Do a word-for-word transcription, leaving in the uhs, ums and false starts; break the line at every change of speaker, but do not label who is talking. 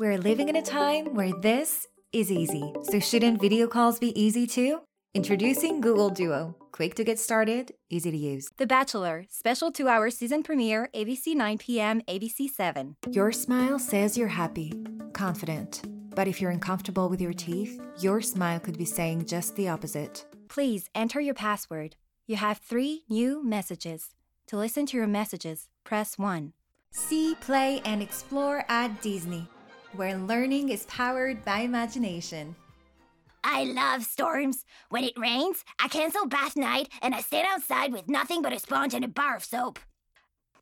We're living in a time where this is easy. So shouldn't video calls be easy too? Introducing Google Duo. Quick to get started, easy to use.
The Bachelor, special two-hour season premiere, A B C nine p.m., A B C seven.
Your smile says you're happy, confident. But if you're uncomfortable with your teeth, your smile could be saying just the opposite.
Please enter your password. You have three new messages. To listen to your messages, press one.
See, play, and explore at Disney, where learning is powered by imagination.
I love storms. When it rains, I cancel bath night and I stand outside with nothing but a sponge and a bar of soap.